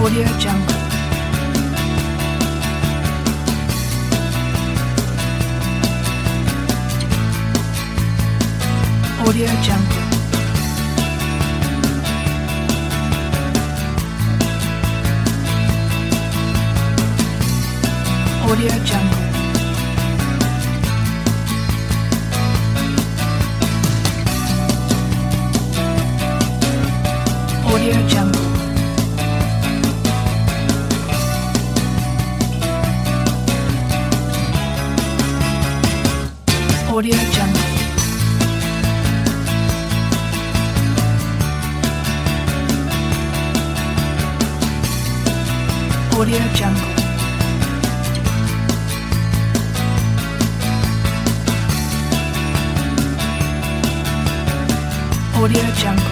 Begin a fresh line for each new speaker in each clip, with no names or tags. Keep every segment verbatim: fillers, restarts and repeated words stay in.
Audio Jungle. Audio Jungle. Audio Jungle. Audio Jungle. Audio Jungle. Audio Jungle. Audio Jungle.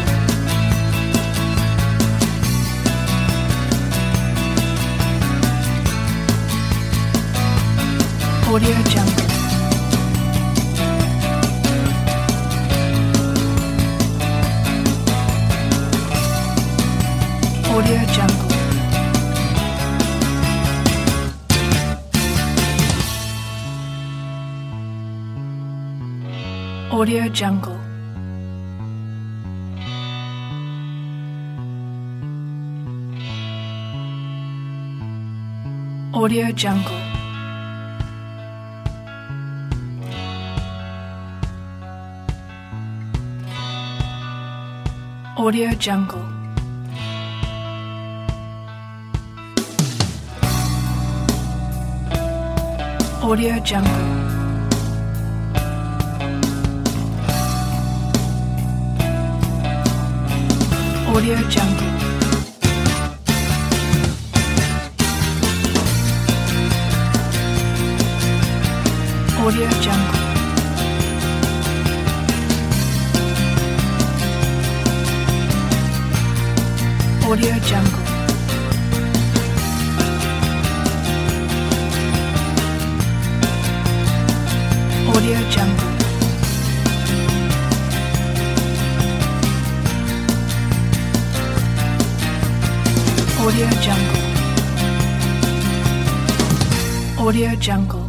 Audio Jungle. Audio Jungle. Audio Jungle. Audio Jungle. Audio Jungle. Audio Jungle. Audio Jungle. Audio Jungle. Audio Jungle. Audio Jungle. Audio Jungle. Audio Jungle.